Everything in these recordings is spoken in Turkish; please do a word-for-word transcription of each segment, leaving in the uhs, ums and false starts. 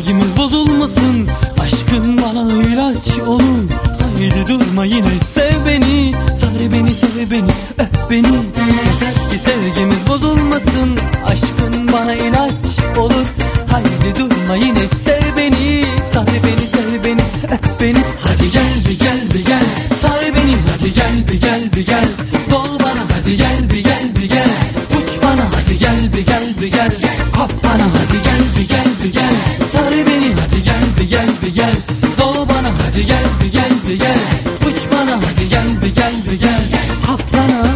sevgimiz bozulmasın. Aşkın bana ilaç olur. Haydi durma yine sev beni. Sar beni, sev beni, öp beni. Yeter ki sevgimiz bozulmasın. Aşkın bana ilaç olur. Haydi durma yine sev beni. Sar beni, sev beni, öp beni. Hadi gel bir gel bir gel. Sar beni, hadi gel bir gel bir gel. Dol bana, hadi gel bir gel bir gel. Uç bana, hadi gel bir gel bir gel. Kop bana, hadi gel bir gel bir gel. Sar beni, hadi gel bir gel bir gel. Dol bana, hadi gel bir gel bir gel. Uç bana, hadi gel bir gel bir gel. Kop bana.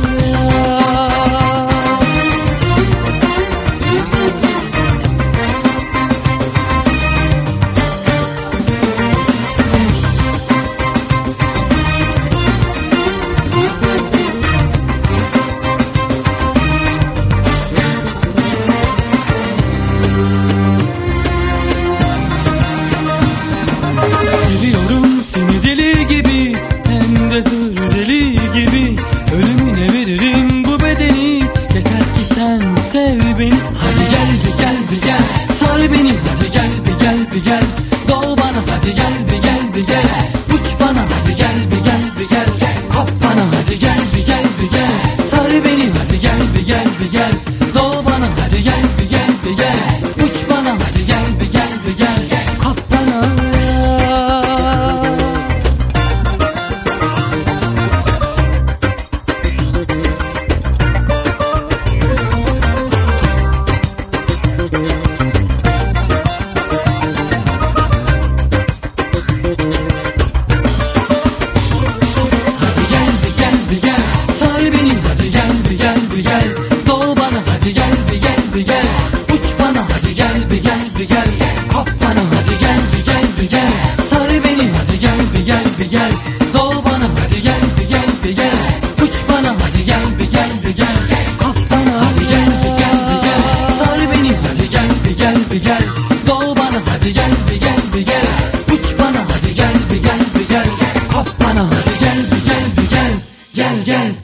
Seviyorum seni deli gibi, hem de zır deli gibi. Ölümüne veririm bu bedeni. Yeter ki sen sev beni. Hadi gel bir gel bir gel. Sar beni, hadi gel bir gel bir gel. Dol bana, hadi gel bir gel bir gel. Uç bana, hadi gel bir gel bir gel. Kop bana, hadi gel bir gel bir gel. Sar beni, hadi gel bir gel bir gel. Dol bana, hadi gel bir gel bir gel. Uç bana, hadi gel bir gel bir gel. Kop bana. Gel gel.